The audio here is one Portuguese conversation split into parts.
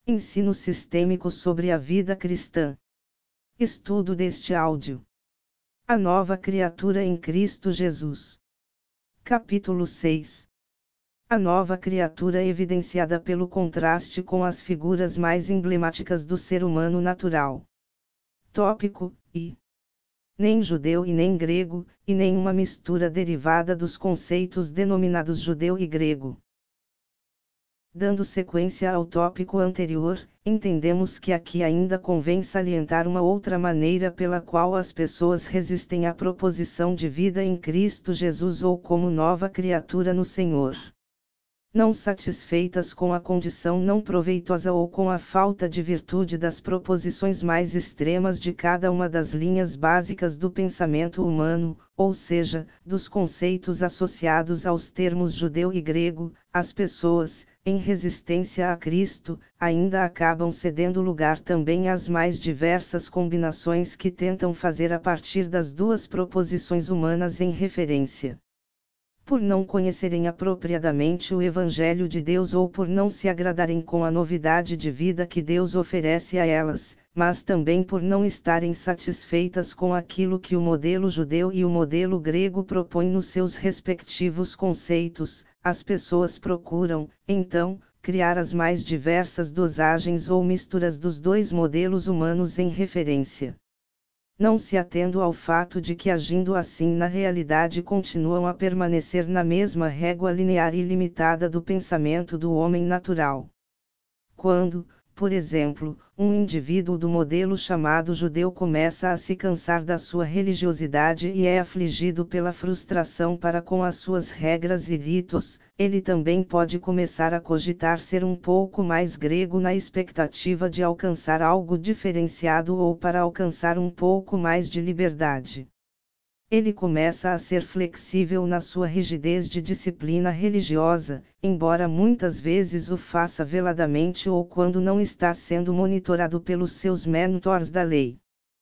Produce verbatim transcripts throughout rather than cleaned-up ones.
Ensino sistêmico sobre a vida cristã. Estudo deste áudio. A nova criatura em Cristo Jesus. Capítulo seis. A nova criatura evidenciada pelo contraste com as figuras mais emblemáticas do ser humano natural. Tópico: e nem judeu e nem grego, e nem uma mistura derivada dos conceitos denominados judeu e grego. Dando sequência ao tópico anterior, entendemos que aqui ainda convém salientar uma outra maneira pela qual as pessoas resistem à proposição de vida em Cristo Jesus ou como nova criatura no Senhor. Não satisfeitas com a condição não proveitosa ou com a falta de virtude das proposições mais extremas de cada uma das linhas básicas do pensamento humano, ou seja, dos conceitos associados aos termos judeu e grego, as pessoas, em resistência a Cristo, ainda acabam cedendo lugar também às mais diversas combinações que tentam fazer a partir das duas proposições humanas em referência. Por não conhecerem apropriadamente o Evangelho de Deus ou por não se agradarem com a novidade de vida que Deus oferece a elas, mas também por não estarem satisfeitas com aquilo que o modelo judeu e o modelo grego propõem nos seus respectivos conceitos, as pessoas procuram, então, criar as mais diversas dosagens ou misturas dos dois modelos humanos em referência. Não se atendo ao fato de que agindo assim na realidade continuam a permanecer na mesma régua linear e limitada do pensamento do homem natural. Quando, por exemplo, um indivíduo do modelo chamado judeu começa a se cansar da sua religiosidade e é afligido pela frustração para com as suas regras e ritos, ele também pode começar a cogitar ser um pouco mais grego na expectativa de alcançar algo diferenciado ou para alcançar um pouco mais de liberdade. Ele começa a ser flexível na sua rigidez de disciplina religiosa, embora muitas vezes o faça veladamente ou quando não está sendo monitorado pelos seus mentores da lei.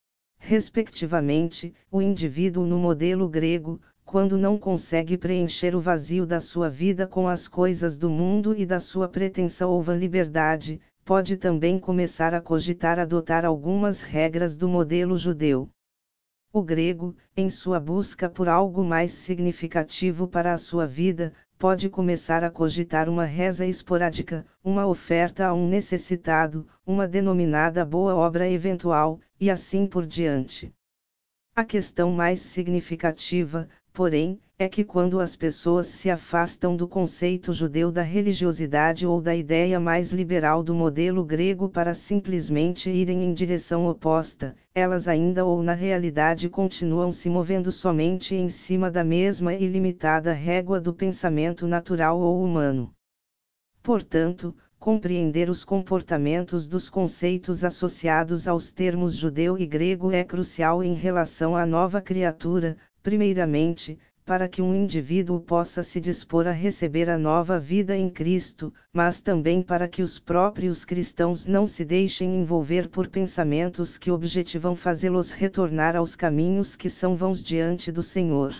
Respectivamente, o indivíduo no modelo grego, quando não consegue preencher o vazio da sua vida com as coisas do mundo e da sua pretensa ou vã liberdade, pode também começar a cogitar adotar algumas regras do modelo judeu. O grego, em sua busca por algo mais significativo para a sua vida, pode começar a cogitar uma reza esporádica, uma oferta a um necessitado, uma denominada boa obra eventual, e assim por diante. A questão mais significativa, porém, é que quando as pessoas se afastam do conceito judeu da religiosidade ou da ideia mais liberal do modelo grego para simplesmente irem em direção oposta, elas ainda ou na realidade continuam se movendo somente em cima da mesma e limitada régua do pensamento natural ou humano. Portanto, compreender os comportamentos dos conceitos associados aos termos judeu e grego é crucial em relação à nova criatura, primeiramente, para que um indivíduo possa se dispor a receber a nova vida em Cristo, mas também para que os próprios cristãos não se deixem envolver por pensamentos que objetivam fazê-los retornar aos caminhos que são vãos diante do Senhor.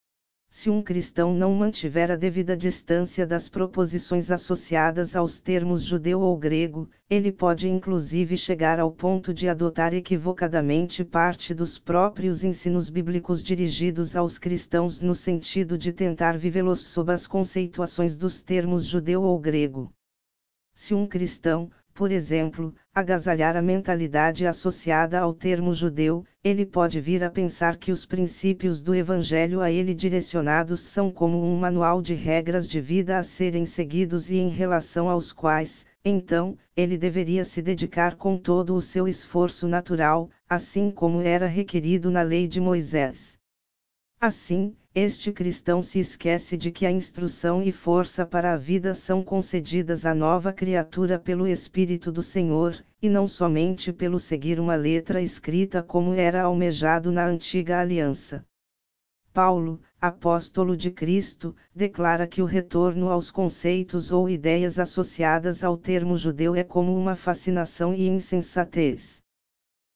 Se um cristão não mantiver a devida distância das proposições associadas aos termos judeu ou grego, ele pode inclusive chegar ao ponto de adotar equivocadamente parte dos próprios ensinos bíblicos dirigidos aos cristãos no sentido de tentar vivê-los sob as conceituações dos termos judeu ou grego. Se um cristão, por exemplo, agasalhar a mentalidade associada ao termo judeu, ele pode vir a pensar que os princípios do Evangelho a ele direcionados são como um manual de regras de vida a serem seguidos e em relação aos quais, então, ele deveria se dedicar com todo o seu esforço natural, assim como era requerido na lei de Moisés. Assim, este cristão se esquece de que a instrução e força para a vida são concedidas à nova criatura pelo Espírito do Senhor, e não somente pelo seguir uma letra escrita como era almejado na antiga aliança. Paulo, apóstolo de Cristo, declara que o retorno aos conceitos ou ideias associadas ao termo judeu é como uma fascinação e insensatez.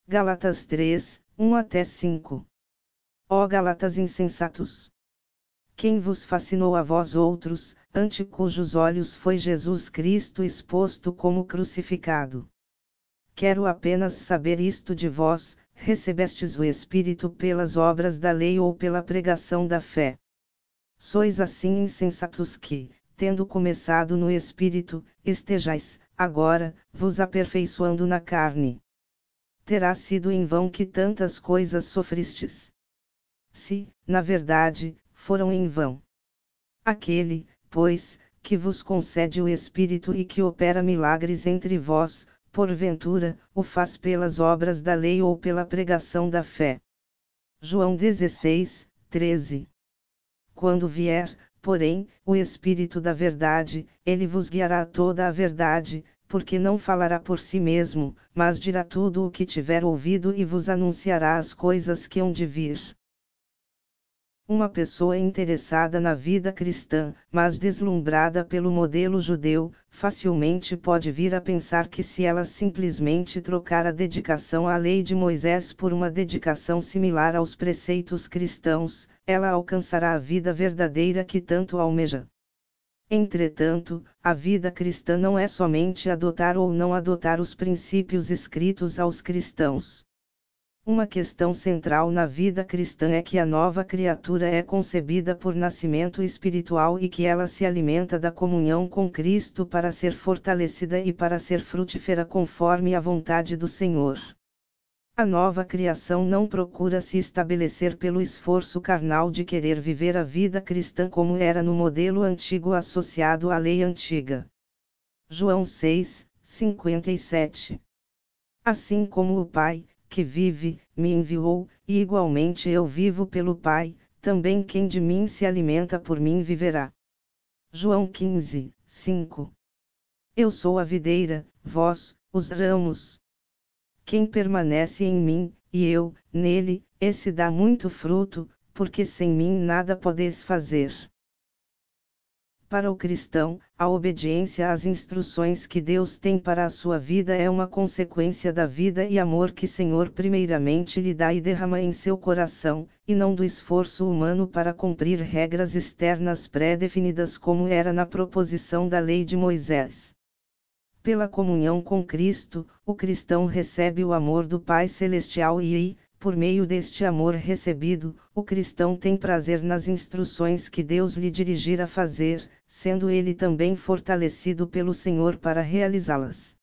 Gálatas três, um até cinco. Ó Gálatas insensatos! Quem vos fascinou a vós outros, ante cujos olhos foi Jesus Cristo exposto como crucificado? Quero apenas saber isto de vós: recebestes o Espírito pelas obras da lei ou pela pregação da fé? Sois assim insensatos que, tendo começado no Espírito, estejais, agora, vos aperfeiçoando na carne. Terá sido em vão que tantas coisas sofristes? Se, na verdade, foram em vão. Aquele, pois, que vos concede o Espírito e que opera milagres entre vós, porventura, o faz pelas obras da lei ou pela pregação da fé? João dezesseis, treze. Quando vier, porém, o Espírito da verdade, ele vos guiará a toda a verdade, porque não falará por si mesmo, mas dirá tudo o que tiver ouvido e vos anunciará as coisas que hão de vir. Uma pessoa interessada na vida cristã, mas deslumbrada pelo modelo judeu, facilmente pode vir a pensar que se ela simplesmente trocar a dedicação à lei de Moisés por uma dedicação similar aos preceitos cristãos, ela alcançará a vida verdadeira que tanto almeja. Entretanto, a vida cristã não é somente adotar ou não adotar os princípios escritos aos cristãos. Uma questão central na vida cristã é que a nova criatura é concebida por nascimento espiritual e que ela se alimenta da comunhão com Cristo para ser fortalecida e para ser frutífera conforme a vontade do Senhor. A nova criação não procura se estabelecer pelo esforço carnal de querer viver a vida cristã como era no modelo antigo associado à lei antiga. João seis, cinquenta e sete. Assim como o Pai, que vive, me enviou, e igualmente eu vivo pelo Pai, também quem de mim se alimenta por mim viverá. João quinze, cinco. Eu sou a videira, vós, os ramos. Quem permanece em mim, e eu, nele, esse dá muito fruto, porque sem mim nada podeis fazer. Para o cristão, a obediência às instruções que Deus tem para a sua vida é uma consequência da vida e amor que Senhor primeiramente lhe dá e derrama em seu coração, e não do esforço humano para cumprir regras externas pré-definidas como era na proposição da lei de Moisés. Pela comunhão com Cristo, o cristão recebe o amor do Pai Celestial e, por meio deste amor recebido, o cristão tem prazer nas instruções que Deus lhe dirigir a fazer, sendo ele também fortalecido pelo Senhor para realizá-las.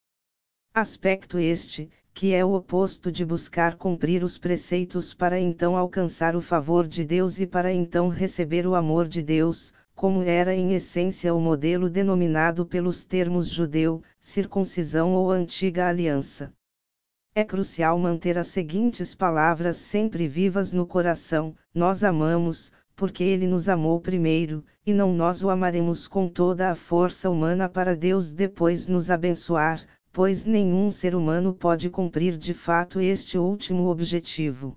Aspecto este, que é o oposto de buscar cumprir os preceitos para então alcançar o favor de Deus e para então receber o amor de Deus, como era em essência o modelo denominado pelos termos judeu, circuncisão ou antiga aliança. É crucial manter as seguintes palavras sempre vivas no coração: nós amamos, porque Ele nos amou primeiro, e não nós o amaremos com toda a força humana para Deus depois nos abençoar, pois nenhum ser humano pode cumprir de fato este último objetivo.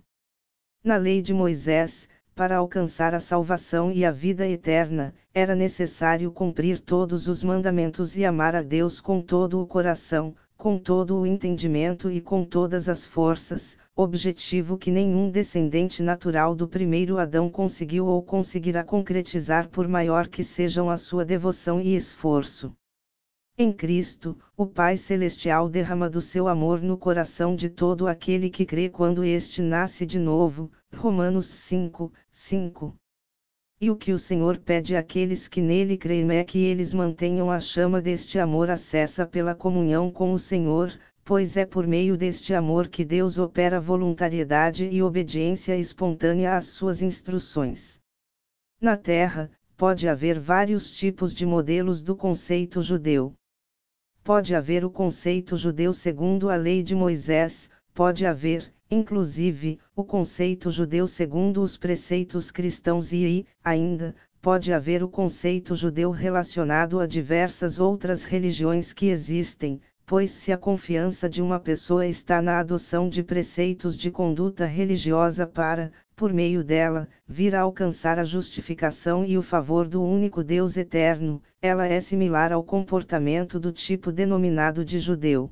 Na lei de Moisés, para alcançar a salvação e a vida eterna, era necessário cumprir todos os mandamentos e amar a Deus com todo o coração, com todo o entendimento e com todas as forças, objetivo que nenhum descendente natural do primeiro Adão conseguiu ou conseguirá concretizar por maior que sejam a sua devoção e esforço. Em Cristo, o Pai Celestial derrama do seu amor no coração de todo aquele que crê quando este nasce de novo, Romanos cinco, cinco. E o que o Senhor pede àqueles que nele creem é que eles mantenham a chama deste amor acesa pela comunhão com o Senhor, pois é por meio deste amor que Deus opera voluntariedade e obediência espontânea às suas instruções. Na Terra, pode haver vários tipos de modelos do conceito judeu. Pode haver o conceito judeu segundo a lei de Moisés, pode haver, inclusive, o conceito judeu segundo os preceitos cristãos e, ainda, pode haver o conceito judeu relacionado a diversas outras religiões que existem, pois se a confiança de uma pessoa está na adoção de preceitos de conduta religiosa para, por meio dela, vir a alcançar a justificação e o favor do único Deus eterno, ela é similar ao comportamento do tipo denominado de judeu.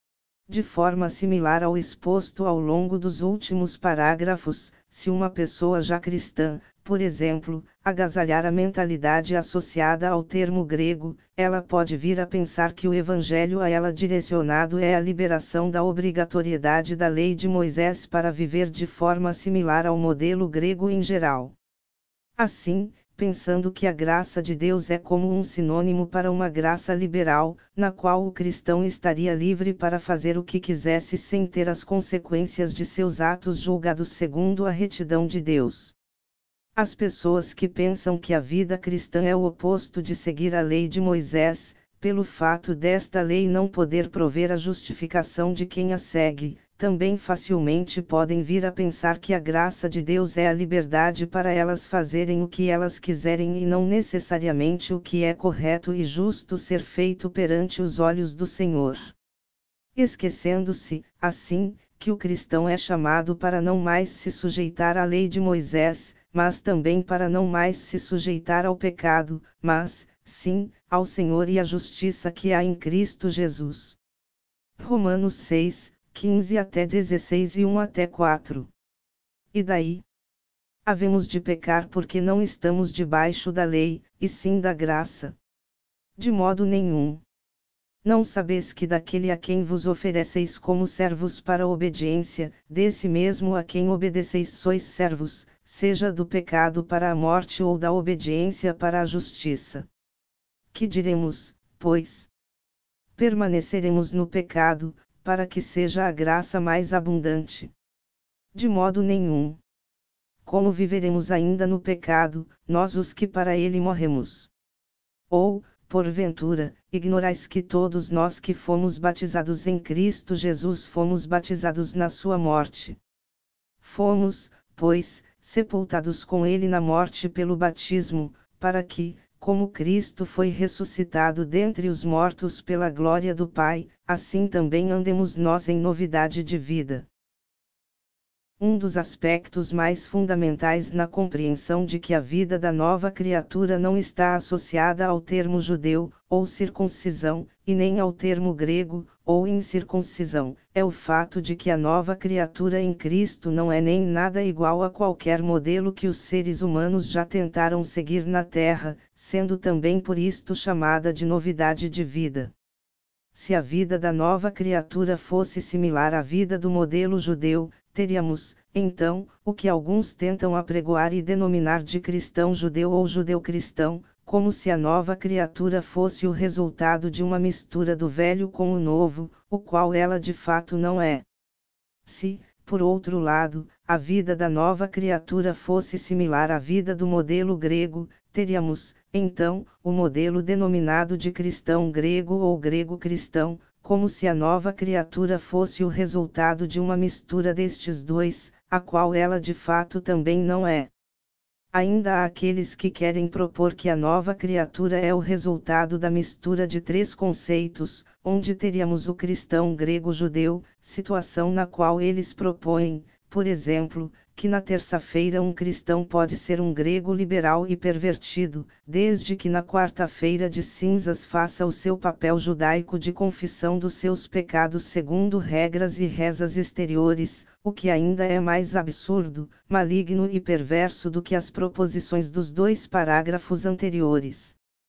De forma similar ao exposto ao longo dos últimos parágrafos, se uma pessoa já cristã, por exemplo, agasalhar a mentalidade associada ao termo grego, ela pode vir a pensar que o evangelho a ela direcionado é a liberação da obrigatoriedade da lei de Moisés para viver de forma similar ao modelo grego em geral. Assim, pensando que a graça de Deus é como um sinônimo para uma graça liberal, na qual o cristão estaria livre para fazer o que quisesse sem ter as consequências de seus atos julgados segundo a retidão de Deus. As pessoas que pensam que a vida cristã é o oposto de seguir a lei de Moisés, pelo fato desta lei não poder prover a justificação de quem a segue, também facilmente podem vir a pensar que a graça de Deus é a liberdade para elas fazerem o que elas quiserem e não necessariamente o que é correto e justo ser feito perante os olhos do Senhor. Esquecendo-se, assim, que o cristão é chamado para não mais se sujeitar à lei de Moisés, mas também para não mais se sujeitar ao pecado, mas, sim, ao Senhor e à justiça que há em Cristo Jesus. Romanos seis, quinze até dezesseis e um até quatro. E daí? Havemos de pecar porque não estamos debaixo da lei, e sim da graça. De modo nenhum. Não sabeis que daquele a quem vos ofereceis como servos para a obediência, desse mesmo a quem obedeceis sois servos, seja do pecado para a morte ou da obediência para a justiça. Que diremos, pois? Permaneceremos no pecado, para que seja a graça mais abundante? De modo nenhum. Como viveremos ainda no pecado, nós os que para ele morremos? Ou, porventura, ignorais que todos nós que fomos batizados em Cristo Jesus fomos batizados na sua morte? Fomos, pois, sepultados com ele na morte pelo batismo, para que, como Cristo foi ressuscitado dentre os mortos pela glória do Pai, assim também andemos nós em novidade de vida. Um dos aspectos mais fundamentais na compreensão de que a vida da nova criatura não está associada ao termo judeu, ou circuncisão, e nem ao termo grego, ou incircuncisão, é o fato de que a nova criatura em Cristo não é nem nada igual a qualquer modelo que os seres humanos já tentaram seguir na Terra, sendo também por isto chamada de novidade de vida. Se a vida da nova criatura fosse similar à vida do modelo judeu, teríamos, então, o que alguns tentam apregoar e denominar de cristão judeu ou judeu-cristão, como se a nova criatura fosse o resultado de uma mistura do velho com o novo, o qual ela de fato não é. Se, por outro lado, a vida da nova criatura fosse similar à vida do modelo grego, teríamos, então, o modelo denominado de cristão grego ou grego-cristão, como se a nova criatura fosse o resultado de uma mistura destes dois, a qual ela de fato também não é. Ainda há aqueles que querem propor que a nova criatura é o resultado da mistura de três conceitos, onde teríamos o cristão grego-judeu, situação na qual eles propõem, por exemplo, que na terça-feira um cristão pode ser um grego liberal e pervertido, desde que na quarta-feira de cinzas faça o seu papel judaico de confissão dos seus pecados segundo regras e rezas exteriores, o que ainda é mais absurdo, maligno e perverso do que as proposições dos dois parágrafos anteriores.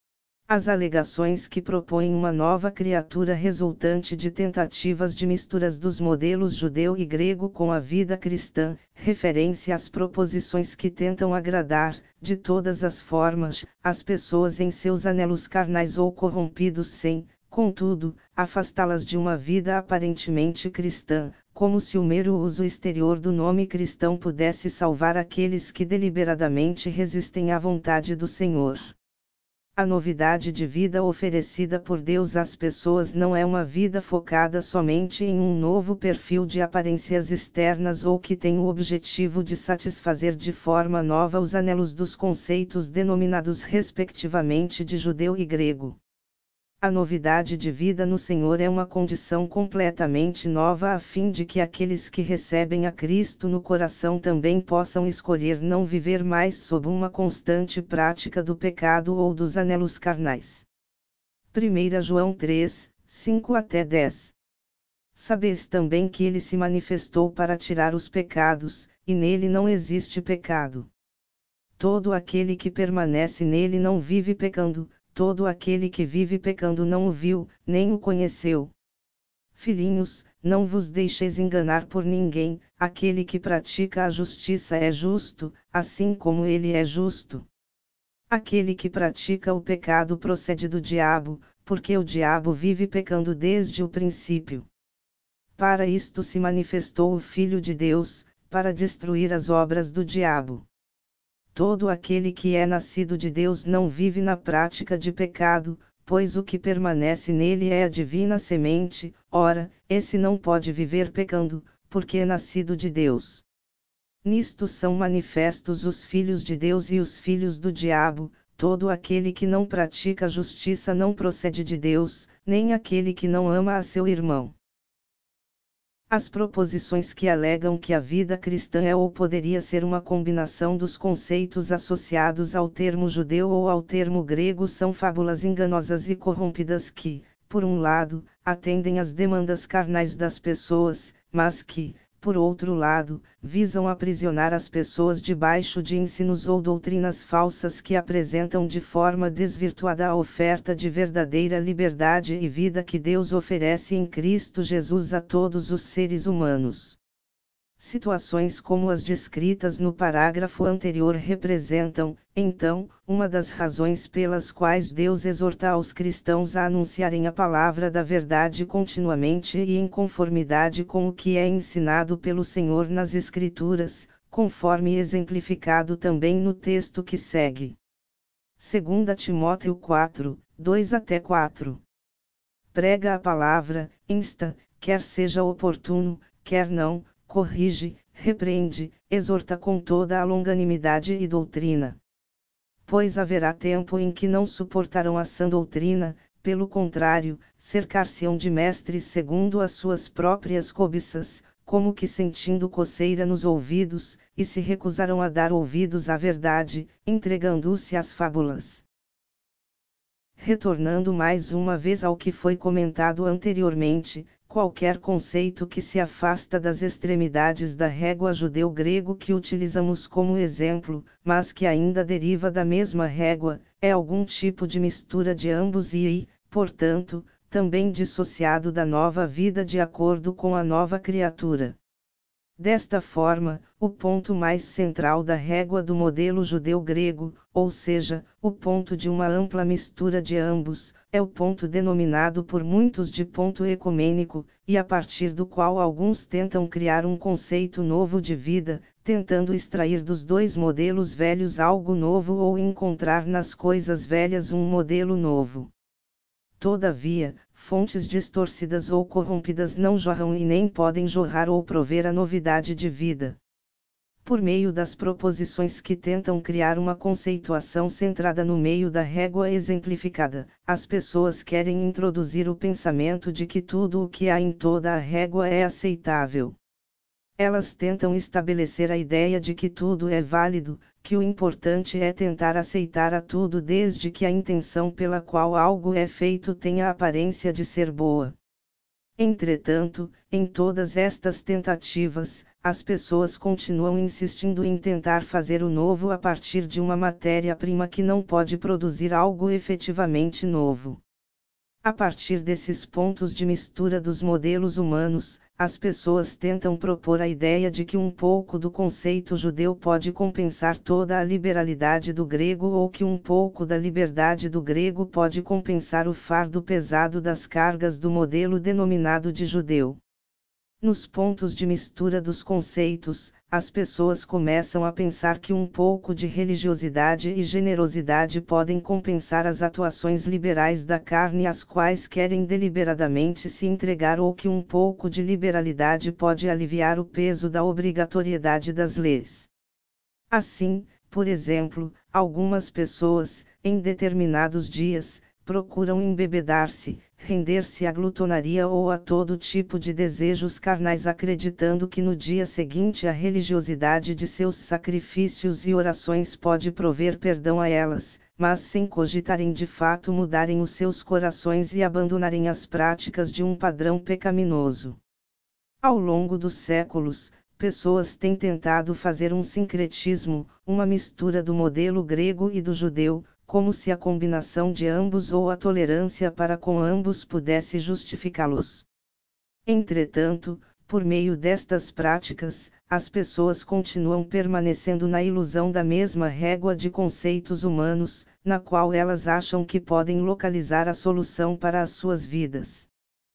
As alegações que propõem uma nova criatura resultante de tentativas de misturas dos modelos judeu e grego com a vida cristã, referência às proposições que tentam agradar, de todas as formas, as pessoas em seus anelos carnais ou corrompidos sem, contudo, afastá-las de uma vida aparentemente cristã, como se o mero uso exterior do nome cristão pudesse salvar aqueles que deliberadamente resistem à vontade do Senhor. A novidade de vida oferecida por Deus às pessoas não é uma vida focada somente em um novo perfil de aparências externas ou que tem o objetivo de satisfazer de forma nova os anelos dos conceitos denominados respectivamente de judeu e grego. A novidade de vida no Senhor é uma condição completamente nova a fim de que aqueles que recebem a Cristo no coração também possam escolher não viver mais sob uma constante prática do pecado ou dos anelos carnais. primeira João três, cinco até dez. Sabeis também que ele se manifestou para tirar os pecados, e nele não existe pecado. todo aquele que permanece nele não vive pecando, todo aquele que vive pecando não o viu, nem o conheceu. Filhinhos, não vos deixeis enganar por ninguém, aquele que pratica a justiça é justo, assim como ele é justo. Aquele que pratica o pecado procede do diabo, porque o diabo vive pecando desde o princípio. Para isto se manifestou o Filho de Deus, para destruir as obras do diabo. Todo aquele que é nascido de Deus não vive na prática de pecado, pois o que permanece nele é a divina semente, ora, esse não pode viver pecando, porque é nascido de Deus. Nisto são manifestos os filhos de Deus e os filhos do diabo, todo aquele que não pratica a justiça não procede de Deus, nem aquele que não ama a seu irmão. As proposições que alegam que a vida cristã é ou poderia ser uma combinação dos conceitos associados ao termo judeu ou ao termo grego são fábulas enganosas e corrompidas que, por um lado, atendem às demandas carnais das pessoas, mas que, por outro lado, visam aprisionar as pessoas debaixo de ensinos ou doutrinas falsas que apresentam de forma desvirtuada a oferta de verdadeira liberdade e vida que Deus oferece em Cristo Jesus a todos os seres humanos. Situações como as descritas no parágrafo anterior representam, então, uma das razões pelas quais Deus exorta aos cristãos a anunciarem a palavra da verdade continuamente e em conformidade com o que é ensinado pelo Senhor nas Escrituras, conforme exemplificado também no texto que segue. Segunda Timóteo quatro, dois até quatro. Prega a palavra, insta, quer seja oportuno, quer não, corrige, repreende, exorta com toda a longanimidade e doutrina. Pois haverá tempo em que não suportarão a sã doutrina, pelo contrário, cercar-se-ão de mestres segundo as suas próprias cobiças, como que sentindo coceira nos ouvidos, e se recusarão a dar ouvidos à verdade, entregando-se às fábulas. Retornando mais uma vez ao que foi comentado anteriormente, qualquer conceito que se afasta das extremidades da régua judeu-grego que utilizamos como exemplo, mas que ainda deriva da mesma régua, é algum tipo de mistura de ambos e, portanto, também dissociado da nova vida de acordo com a nova criatura. Desta forma, o ponto mais central da régua do modelo judeu-grego, ou seja, o ponto de uma ampla mistura de ambos, é o ponto denominado por muitos de ponto ecumênico, e a partir do qual alguns tentam criar um conceito novo de vida, tentando extrair dos dois modelos velhos algo novo ou encontrar nas coisas velhas um modelo novo. Todavia, fontes distorcidas ou corrompidas não jorram e nem podem jorrar ou prover a novidade de vida. Por meio das proposições que tentam criar uma conceituação centrada no meio da régua exemplificada, as pessoas querem introduzir o pensamento de que tudo o que há em toda a régua é aceitável. Elas tentam estabelecer a ideia de que tudo é válido, que o importante é tentar aceitar a tudo desde que a intenção pela qual algo é feito tenha a aparência de ser boa. Entretanto, em todas estas tentativas, as pessoas continuam insistindo em tentar fazer o novo a partir de uma matéria-prima que não pode produzir algo efetivamente novo. A partir desses pontos de mistura dos modelos humanos, as pessoas tentam propor a ideia de que um pouco do conceito judeu pode compensar toda a liberalidade do grego ou que um pouco da liberdade do grego pode compensar o fardo pesado das cargas do modelo denominado de judeu. Nos pontos de mistura dos conceitos, as pessoas começam a pensar que um pouco de religiosidade e generosidade podem compensar as atuações liberais da carne às quais querem deliberadamente se entregar ou que um pouco de liberalidade pode aliviar o peso da obrigatoriedade das leis. Assim, por exemplo, algumas pessoas, em determinados dias, procuram embebedar-se, render-se à glutonaria ou a todo tipo de desejos carnais acreditando que no dia seguinte a religiosidade de seus sacrifícios e orações pode prover perdão a elas, mas sem cogitarem de fato mudarem os seus corações e abandonarem as práticas de um padrão pecaminoso. Ao longo dos séculos, pessoas têm tentado fazer um sincretismo, uma mistura do modelo grego e do judeu, como se a combinação de ambos ou a tolerância para com ambos pudesse justificá-los. Entretanto, por meio destas práticas, as pessoas continuam permanecendo na ilusão da mesma régua de conceitos humanos, na qual elas acham que podem localizar a solução para as suas vidas.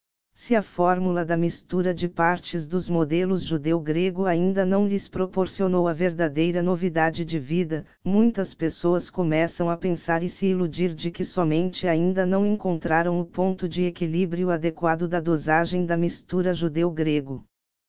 Se a fórmula da mistura de partes dos modelos judeu-grego ainda não lhes proporcionou a verdadeira novidade de vida, muitas pessoas começam a pensar e se iludir de que somente ainda não encontraram o ponto de equilíbrio adequado da dosagem da mistura judeu-grego.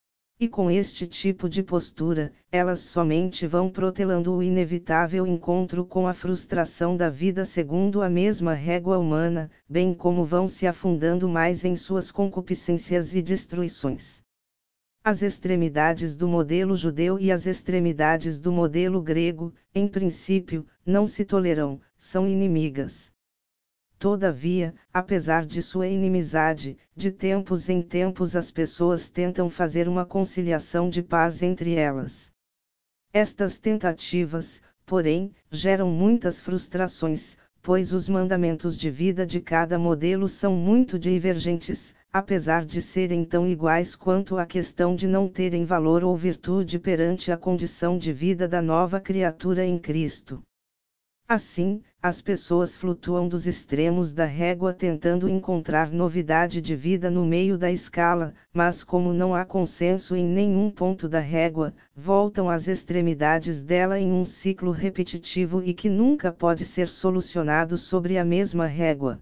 E com este tipo de postura, elas somente vão protelando o inevitável encontro com a frustração da vida segundo a mesma régua humana, bem como vão se afundando mais em suas concupiscências e destruições. As extremidades do modelo judeu e as extremidades do modelo grego, em princípio, não se toleram, são inimigas. Todavia, apesar de sua inimizade, de tempos em tempos as pessoas tentam fazer uma conciliação de paz entre elas. Estas tentativas, porém, geram muitas frustrações, pois os mandamentos de vida de cada modelo são muito divergentes, apesar de serem tão iguais quanto a questão de não terem valor ou virtude perante a condição de vida da nova criatura em Cristo. Assim, as pessoas flutuam dos extremos da régua tentando encontrar novidade de vida no meio da escala, mas como não há consenso em nenhum ponto da régua, voltam às extremidades dela em um ciclo repetitivo e que nunca pode ser solucionado sobre a mesma régua.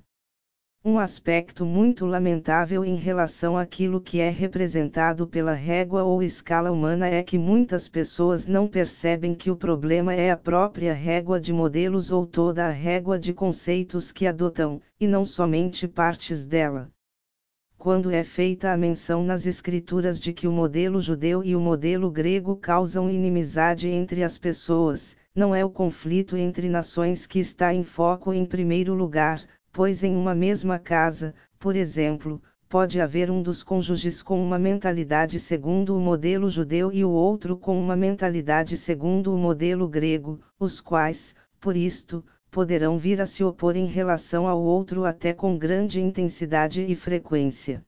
Um aspecto muito lamentável em relação àquilo que é representado pela régua ou escala humana é que muitas pessoas não percebem que o problema é a própria régua de modelos ou toda a régua de conceitos que adotam, e não somente partes dela. Quando é feita a menção nas escrituras de que o modelo judeu e o modelo grego causam inimizade entre as pessoas, não é o conflito entre nações que está em foco em primeiro lugar, pois em uma mesma casa, por exemplo, pode haver um dos cônjuges com uma mentalidade segundo o modelo judeu e o outro com uma mentalidade segundo o modelo grego, os quais, por isto, poderão vir a se opor em relação ao outro até com grande intensidade e frequência.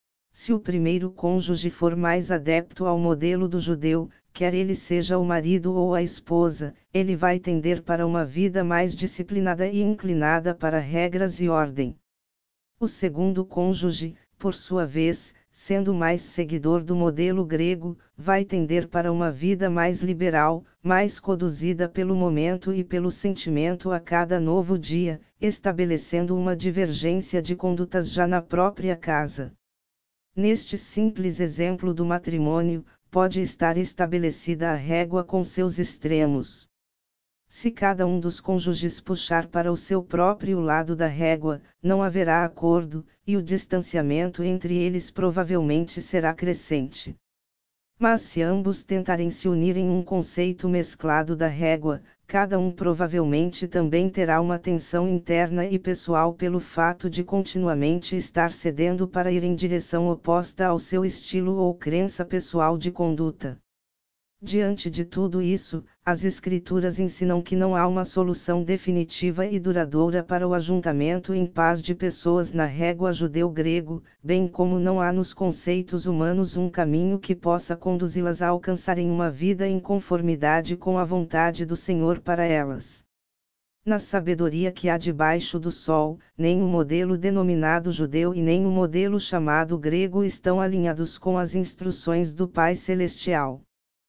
Se o primeiro cônjuge for mais adepto ao modelo do judeu, quer ele seja o marido ou a esposa, ele vai tender para uma vida mais disciplinada e inclinada para regras e ordem. O segundo cônjuge, por sua vez, sendo mais seguidor do modelo grego, vai tender para uma vida mais liberal, mais conduzida pelo momento e pelo sentimento a cada novo dia, estabelecendo uma divergência de condutas já na própria casa. Neste simples exemplo do matrimônio, pode estar estabelecida a régua com seus extremos. Se cada um dos cônjuges puxar para o seu próprio lado da régua, não haverá acordo, e o distanciamento entre eles provavelmente será crescente. Mas se ambos tentarem se unir em um conceito mesclado da régua, cada um provavelmente também terá uma tensão interna e pessoal pelo fato de continuamente estar cedendo para ir em direção oposta ao seu estilo ou crença pessoal de conduta. Diante de tudo isso, as Escrituras ensinam que não há uma solução definitiva e duradoura para o ajuntamento em paz de pessoas na régua judeu-grego, bem como não há nos conceitos humanos um caminho que possa conduzi-las a alcançarem uma vida em conformidade com a vontade do Senhor para elas. Na sabedoria que há debaixo do sol, nem o modelo denominado judeu e nem o modelo chamado grego estão alinhados com as instruções do Pai Celestial.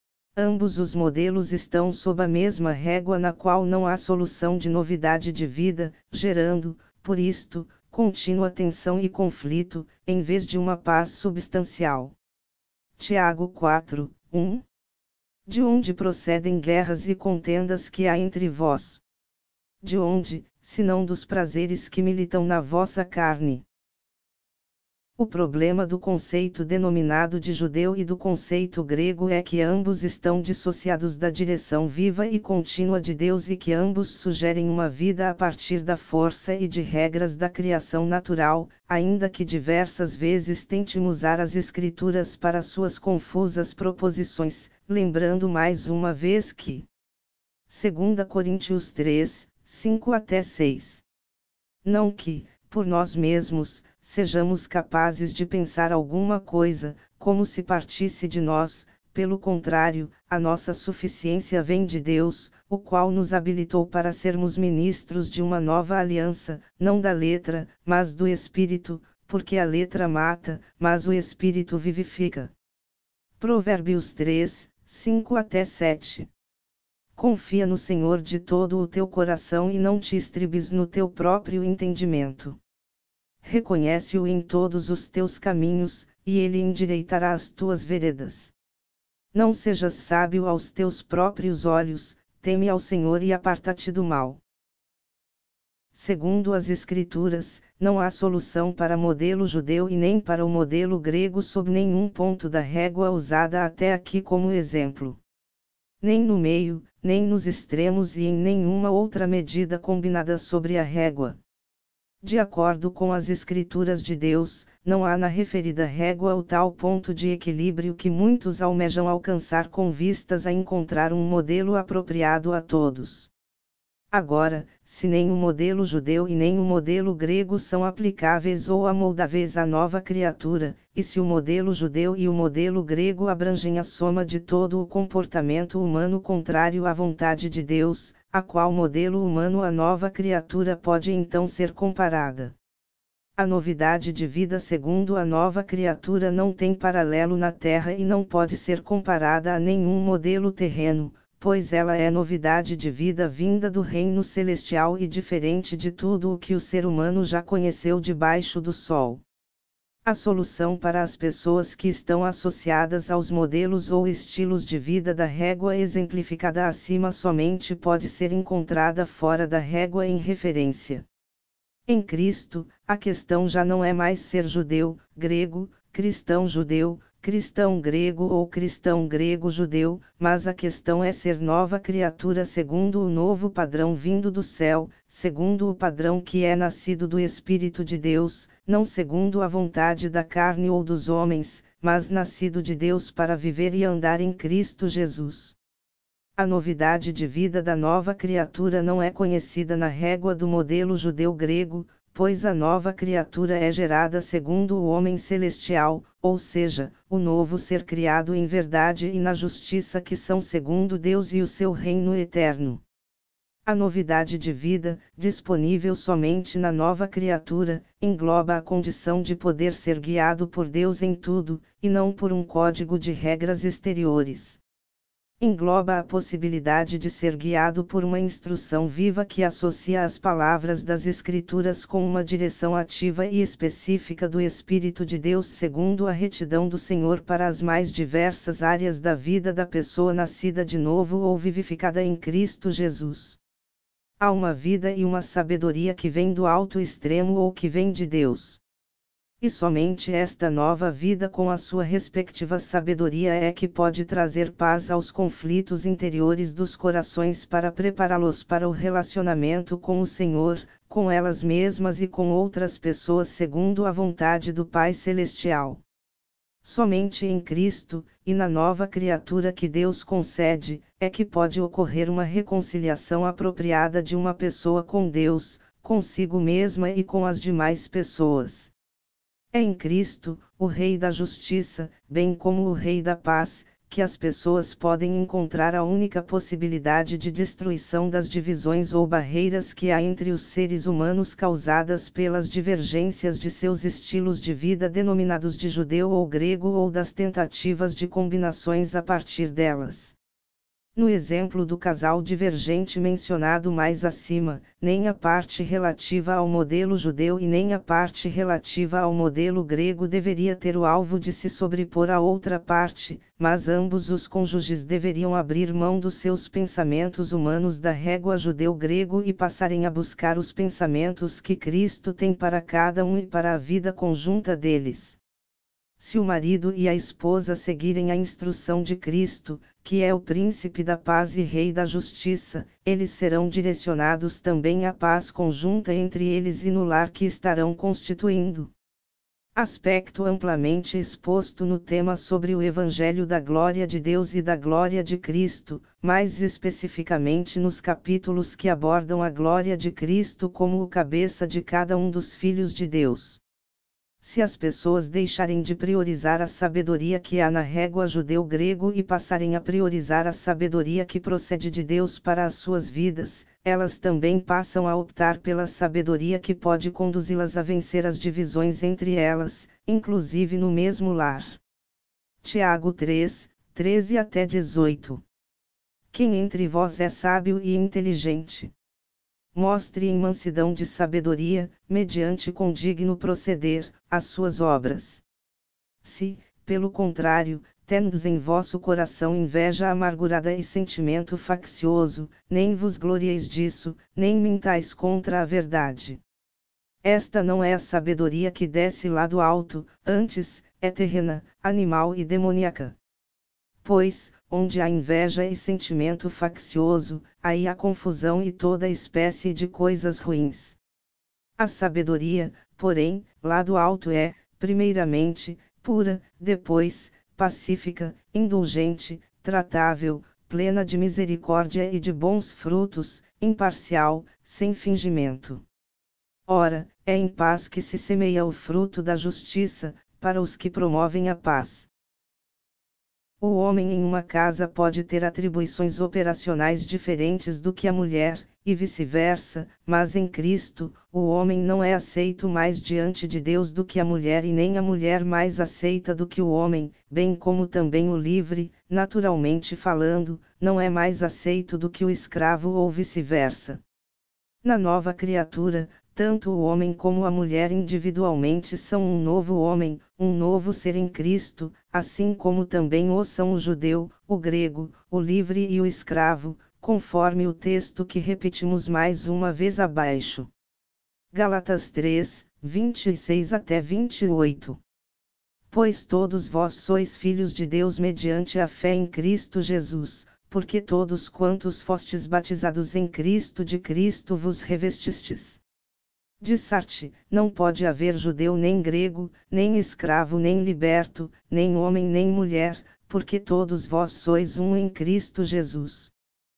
Ambos os modelos estão sob a mesma régua na qual não há solução de novidade de vida, gerando, por isto, contínua tensão e conflito, em vez de uma paz substancial. Tiago quatro, um. De onde procedem guerras e contendas que há entre vós? De onde, senão dos prazeres que militam na vossa carne? O problema do conceito denominado de judeu e do conceito grego é que ambos estão dissociados da direção viva e contínua de Deus e que ambos sugerem uma vida a partir da força e de regras da criação natural, ainda que diversas vezes tentem usar as Escrituras para suas confusas proposições, lembrando mais uma vez que dois Coríntios três, cinco até seis. Não que, por nós mesmos, sejamos capazes de pensar alguma coisa, como se partisse de nós, pelo contrário, a nossa suficiência vem de Deus, o qual nos habilitou para sermos ministros de uma nova aliança, não da letra, mas do Espírito, porque a letra mata, mas o Espírito vivifica. Provérbios três, cinco até sete. Confia no Senhor de todo o teu coração e não te estribes no teu próprio entendimento. Reconhece-o em todos os teus caminhos, e ele endireitará as tuas veredas. Não sejas sábio aos teus próprios olhos, teme ao Senhor e aparta-te do mal. Segundo as Escrituras, não há solução para modelo judeu e nem para o modelo grego sob nenhum ponto da régua usada até aqui como exemplo. Nem no meio, nem nos extremos e em nenhuma outra medida combinada sobre a régua. De acordo com as Escrituras de Deus, não há na referida régua o tal ponto de equilíbrio que muitos almejam alcançar com vistas a encontrar um modelo apropriado a todos. Agora, se nem o modelo judeu e nem o modelo grego são aplicáveis ou amoldáveis à nova criatura, e se o modelo judeu e o modelo grego abrangem a soma de todo o comportamento humano contrário à vontade de Deus, a qual modelo humano a nova criatura pode então ser comparada? A novidade de vida segundo a nova criatura não tem paralelo na Terra e não pode ser comparada a nenhum modelo terreno, pois ela é novidade de vida vinda do reino celestial e diferente de tudo o que o ser humano já conheceu debaixo do sol. A solução para as pessoas que estão associadas aos modelos ou estilos de vida da régua exemplificada acima somente pode ser encontrada fora da régua em referência. Em Cristo, a questão já não é mais ser judeu, grego, cristão judeu, cristão grego ou cristão grego-judeu, mas a questão é ser nova criatura segundo o novo padrão vindo do céu, segundo o padrão que é nascido do Espírito de Deus, não segundo a vontade da carne ou dos homens, mas nascido de Deus para viver e andar em Cristo Jesus. A novidade de vida da nova criatura não é conhecida na régua do modelo judeu-grego, pois a nova criatura é gerada segundo o homem celestial, ou seja, o novo ser criado em verdade e na justiça que são segundo Deus e o seu reino eterno. A novidade de vida, disponível somente na nova criatura, engloba a condição de poder ser guiado por Deus em tudo, e não por um código de regras exteriores. Engloba a possibilidade de ser guiado por uma instrução viva que associa as palavras das Escrituras com uma direção ativa e específica do Espírito de Deus segundo a retidão do Senhor para as mais diversas áreas da vida da pessoa nascida de novo ou vivificada em Cristo Jesus. Há uma vida e uma sabedoria que vem do alto extremo ou que vem de Deus. E somente esta nova vida com a sua respectiva sabedoria é que pode trazer paz aos conflitos interiores dos corações para prepará-los para o relacionamento com o Senhor, com elas mesmas e com outras pessoas segundo a vontade do Pai Celestial. Somente em Cristo, e na nova criatura que Deus concede, é que pode ocorrer uma reconciliação apropriada de uma pessoa com Deus, consigo mesma e com as demais pessoas. É em Cristo, o Rei da Justiça, bem como o Rei da Paz, que as pessoas podem encontrar a única possibilidade de destruição das divisões ou barreiras que há entre os seres humanos causadas pelas divergências de seus estilos de vida denominados de judeu ou grego ou das tentativas de combinações a partir delas. No exemplo do casal divergente mencionado mais acima, nem a parte relativa ao modelo judeu e nem a parte relativa ao modelo grego deveria ter o alvo de se sobrepor à outra parte, mas ambos os cônjuges deveriam abrir mão dos seus pensamentos humanos da régua judeu-grego e passarem a buscar os pensamentos que Cristo tem para cada um e para a vida conjunta deles. Se o marido e a esposa seguirem a instrução de Cristo, que é o príncipe da paz e rei da justiça, eles serão direcionados também à paz conjunta entre eles e no lar que estarão constituindo. Aspecto amplamente exposto no tema sobre o Evangelho da Glória de Deus e da Glória de Cristo, mais especificamente nos capítulos que abordam a glória de Cristo como o cabeça de cada um dos filhos de Deus. Se as pessoas deixarem de priorizar a sabedoria que há na régua judeu-grego e passarem a priorizar a sabedoria que procede de Deus para as suas vidas, elas também passam a optar pela sabedoria que pode conduzi-las a vencer as divisões entre elas, inclusive no mesmo lar. Tiago três, treze até dezoito. Quem entre vós é sábio e inteligente? Mostre em mansidão de sabedoria, mediante condigno proceder, as suas obras. Se, pelo contrário, tendes em vosso coração inveja amargurada e sentimento faccioso, nem vos glorieis disso, nem mintais contra a verdade. Esta não é a sabedoria que desce lá do alto, antes, é terrena, animal e demoníaca. Pois, onde há inveja e sentimento faccioso, aí há confusão e toda espécie de coisas ruins. A sabedoria, porém, lá do alto é, primeiramente, pura, depois, pacífica, indulgente, tratável, plena de misericórdia e de bons frutos, imparcial, sem fingimento. Ora, é em paz que se semeia o fruto da justiça, para os que promovem a paz. O homem em uma casa pode ter atribuições operacionais diferentes do que a mulher, e vice-versa, mas em Cristo, o homem não é aceito mais diante de Deus do que a mulher e nem a mulher mais aceita do que o homem, bem como também o livre, naturalmente falando, não é mais aceito do que o escravo ou vice-versa. Na nova criatura, tanto o homem como a mulher individualmente são um novo homem, um novo ser em Cristo, assim como também o são o judeu, o grego, o livre e o escravo, conforme o texto que repetimos mais uma vez abaixo. Gálatas três, vinte e seis até vinte e oito. Pois todos vós sois filhos de Deus mediante a fé em Cristo Jesus, porque todos quantos fostes batizados em Cristo de Cristo vos revestistes. Dissarte, não pode haver judeu nem grego, nem escravo nem liberto, nem homem nem mulher, porque todos vós sois um em Cristo Jesus.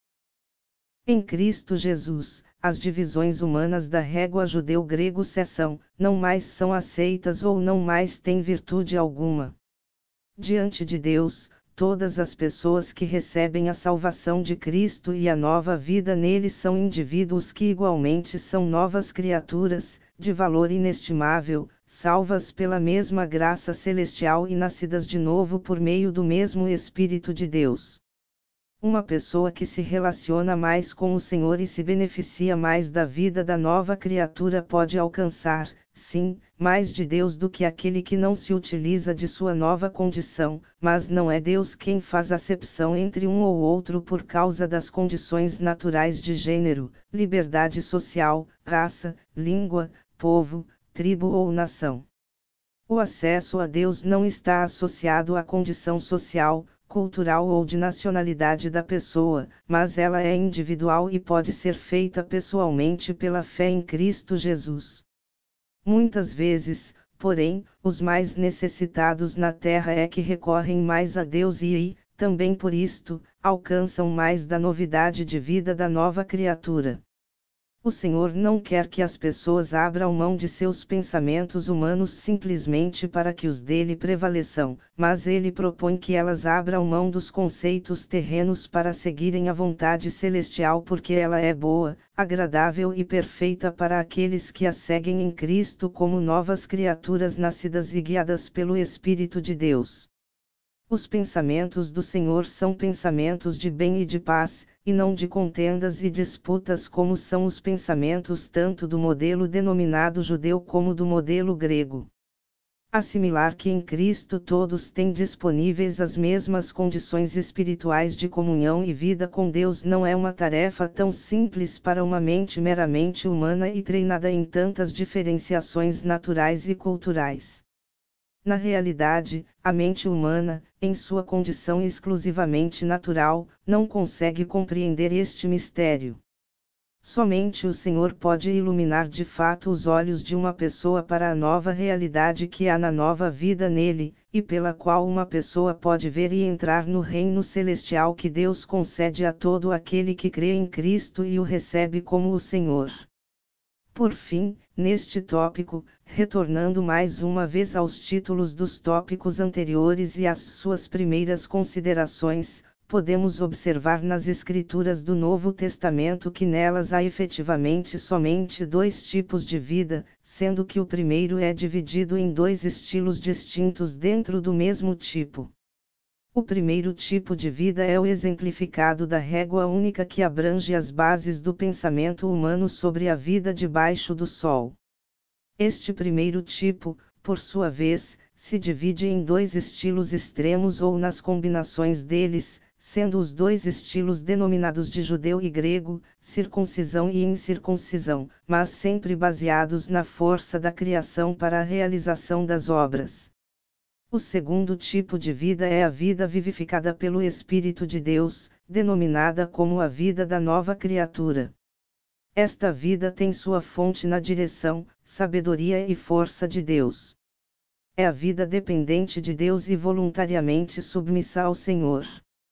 Em Cristo Jesus, as divisões humanas da régua judeu-grego cessam, não mais são aceitas ou não mais têm virtude alguma. Diante de Deus, todas as pessoas que recebem a salvação de Cristo e a nova vida nele são indivíduos que igualmente são novas criaturas, de valor inestimável, salvas pela mesma graça celestial e nascidas de novo por meio do mesmo Espírito de Deus. Uma pessoa que se relaciona mais com o Senhor e se beneficia mais da vida da nova criatura pode alcançar, sim, mais de Deus do que aquele que não se utiliza de sua nova condição, mas não é Deus quem faz acepção entre um ou outro por causa das condições naturais de gênero, liberdade social, raça, língua, povo, tribo ou nação. O acesso a Deus não está associado à condição social, cultural ou de nacionalidade da pessoa, mas ela é individual e pode ser feita pessoalmente pela fé em Cristo Jesus. Muitas vezes, porém, os mais necessitados na terra é que recorrem mais a Deus e, também por isto, alcançam mais da novidade de vida da nova criatura. O Senhor não quer que as pessoas abram mão de seus pensamentos humanos simplesmente para que os dele prevaleçam, mas ele propõe que elas abram mão dos conceitos terrenos para seguirem a vontade celestial porque ela é boa, agradável e perfeita para aqueles que a seguem em Cristo como novas criaturas nascidas e guiadas pelo Espírito de Deus. Os pensamentos do Senhor são pensamentos de bem e de paz, e não de contendas e disputas como são os pensamentos tanto do modelo denominado judeu como do modelo grego. Assimilar que em Cristo todos têm disponíveis as mesmas condições espirituais de comunhão e vida com Deus não é uma tarefa tão simples para uma mente meramente humana e treinada em tantas diferenciações naturais e culturais. Na realidade, a mente humana, em sua condição exclusivamente natural, não consegue compreender este mistério. Somente o Senhor pode iluminar de fato os olhos de uma pessoa para a nova realidade que há na nova vida nele, e pela qual uma pessoa pode ver e entrar no reino celestial que Deus concede a todo aquele que crê em Cristo e o recebe como o Senhor. Por fim, neste tópico, retornando mais uma vez aos títulos dos tópicos anteriores e às suas primeiras considerações, podemos observar nas Escrituras do Novo Testamento que nelas há efetivamente somente dois tipos de vida, sendo que o primeiro é dividido em dois estilos distintos dentro do mesmo tipo. O primeiro tipo de vida é o exemplificado da régua única que abrange as bases do pensamento humano sobre a vida debaixo do sol. Este primeiro tipo, por sua vez, se divide em dois estilos extremos ou nas combinações deles, sendo os dois estilos denominados de judeu e grego, circuncisão e incircuncisão, mas sempre baseados na força da criação para a realização das obras. O segundo tipo de vida é a vida vivificada pelo Espírito de Deus, denominada como a vida da nova criatura. Esta vida tem sua fonte na direção, sabedoria e força de Deus. É a vida dependente de Deus e voluntariamente submissa ao Senhor.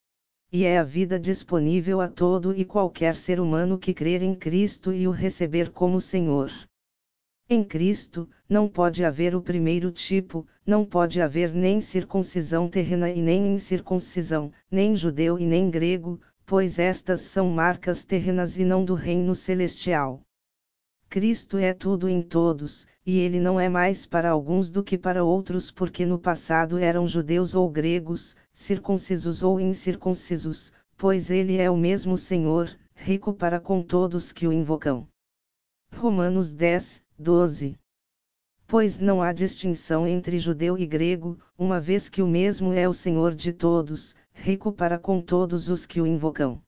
E é a vida disponível a todo e qualquer ser humano que crer em Cristo e o receber como Senhor. Em Cristo, não pode haver o primeiro tipo, não pode haver nem circuncisão terrena e nem incircuncisão, nem judeu e nem grego, pois estas são marcas terrenas e não do reino celestial. Cristo é tudo em todos, e ele não é mais para alguns do que para outros porque no passado eram judeus ou gregos, circuncisos ou incircuncisos, pois ele é o mesmo Senhor, rico para com todos que o invocam. Romanos dez, doze. Pois não há distinção entre judeu e grego, uma vez que o mesmo é o Senhor de todos, rico para com todos os que o invocam.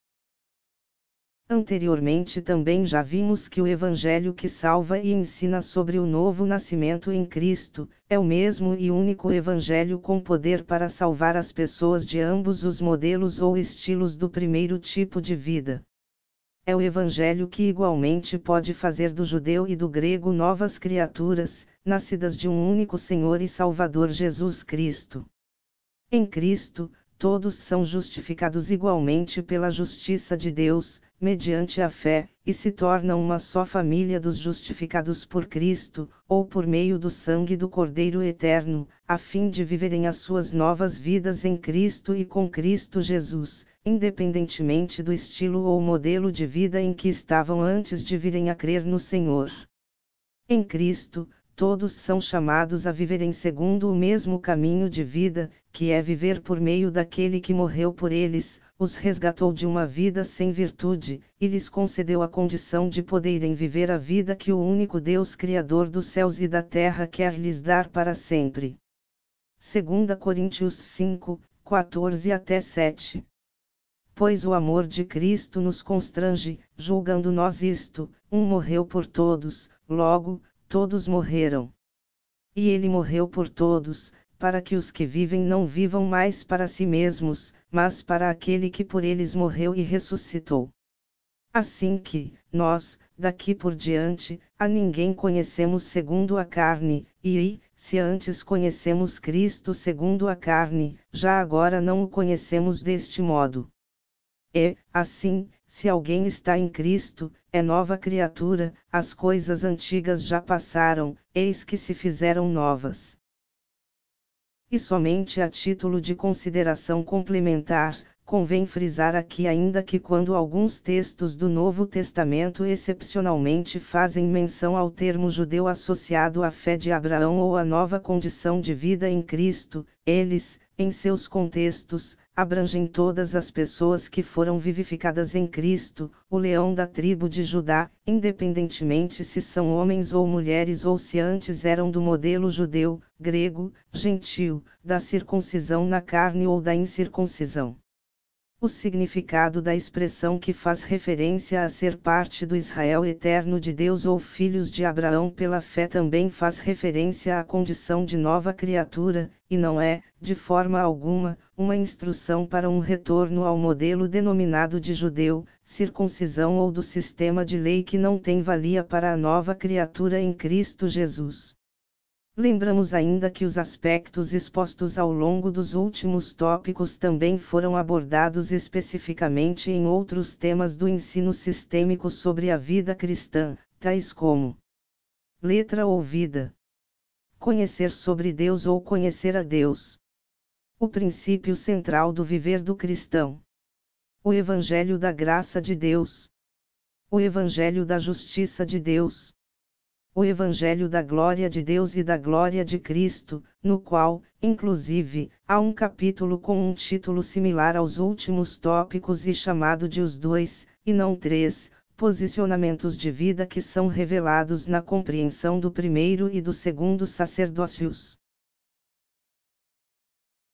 Anteriormente também já vimos que o Evangelho que salva e ensina sobre o novo nascimento em Cristo, é o mesmo e único Evangelho com poder para salvar as pessoas de ambos os modelos ou estilos do primeiro tipo de vida. É o Evangelho que igualmente pode fazer do judeu e do grego novas criaturas, nascidas de um único Senhor e Salvador Jesus Cristo. Em Cristo, todos são justificados igualmente pela justiça de Deus, mediante a fé, e se tornam uma só família dos justificados por Cristo, ou por meio do sangue do Cordeiro Eterno, a fim de viverem as suas novas vidas em Cristo e com Cristo Jesus, independentemente do estilo ou modelo de vida em que estavam antes de virem a crer no Senhor. Em Cristo, todos são chamados a viverem segundo o mesmo caminho de vida, que é viver por meio daquele que morreu por eles, os resgatou de uma vida sem virtude, e lhes concedeu a condição de poderem viver a vida que o único Deus Criador dos céus e da terra quer lhes dar para sempre. dois Coríntios cinco, quatorze até sete. Pois o amor de Cristo nos constrange, julgando nós isto, um morreu por todos, logo, todos morreram. E ele morreu por todos, para que os que vivem não vivam mais para si mesmos, mas para aquele que por eles morreu e ressuscitou. Assim que, nós, daqui por diante, a ninguém conhecemos segundo a carne, e, se antes conhecemos Cristo segundo a carne, já agora não o conhecemos deste modo. E, assim, se alguém está em Cristo, é nova criatura, as coisas antigas já passaram, eis que se fizeram novas. E somente a título de consideração complementar, Convém frisar aqui ainda que quando alguns textos do Novo Testamento excepcionalmente fazem menção ao termo judeu associado à fé de Abraão ou à nova condição de vida em Cristo, eles, em seus contextos, abrangem todas as pessoas que foram vivificadas em Cristo, o leão da tribo de Judá, independentemente se são homens ou mulheres ou se antes eram do modelo judeu, grego, gentil, da circuncisão na carne ou da incircuncisão. O significado da expressão que faz referência a ser parte do Israel eterno de Deus ou filhos de Abraão pela fé também faz referência à condição de nova criatura, e não é, de forma alguma, uma instrução para um retorno ao modelo denominado de judeu, circuncisão ou do sistema de lei que não tem valia para a nova criatura em Cristo Jesus. Lembramos ainda que os aspectos expostos ao longo dos últimos tópicos também foram abordados especificamente em outros temas do ensino sistêmico sobre a vida cristã, tais como letra ou vida, conhecer sobre Deus ou conhecer a Deus, o princípio central do viver do cristão, o Evangelho da graça de Deus, o Evangelho da justiça de Deus, o Evangelho da glória de Deus e da glória de Cristo, no qual, inclusive, há um capítulo com um título similar aos últimos tópicos e chamado de os dois, e não três, posicionamentos de vida que são revelados na compreensão do primeiro e do segundo sacerdócios.